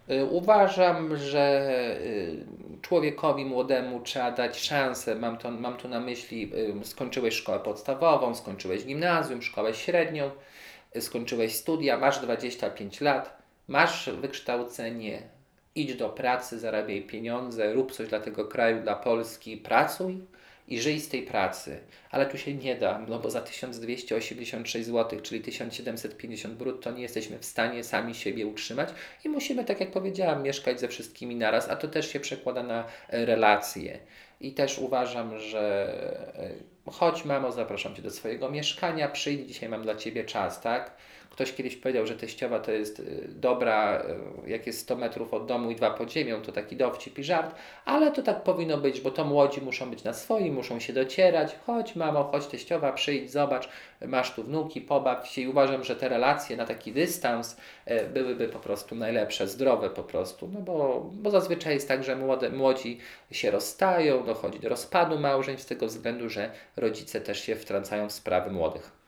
Uważam, że człowiekowi młodemu trzeba dać szansę. Mam tu na myśli, skończyłeś szkołę podstawową, skończyłeś gimnazjum, szkołę średnią, skończyłeś studia, masz 25 lat, masz wykształcenie, idź do pracy, zarabiaj pieniądze, rób coś dla tego kraju, dla Polski, pracuj i żyj z tej pracy. Ale tu się nie da, no bo za 1286 zł, czyli 1750 brutto, nie jesteśmy w stanie sami siebie utrzymać i musimy, tak jak powiedziałam, mieszkać ze wszystkimi naraz, a to też się przekłada na relacje. I też uważam, że chodź mamo, zapraszam Cię do swojego mieszkania, przyjdź, dzisiaj mam dla Ciebie czas, tak? Ktoś kiedyś powiedział, że teściowa to jest dobra, jak jest 100 metrów od domu i 2 pod ziemią, to taki dowcip i żart, ale to tak powinno być, bo to młodzi muszą być na swoim, muszą się docierać. Chodź mamo, chodź teściowa, przyjdź, zobacz, masz tu wnuki, pobaw się i uważam, że te relacje na taki dystans byłyby po prostu najlepsze, zdrowe po prostu, no bo zazwyczaj jest tak, że młodzi się rozstają, dochodzi do rozpadu małżeństw z tego względu, że rodzice też się wtrącają w sprawy młodych.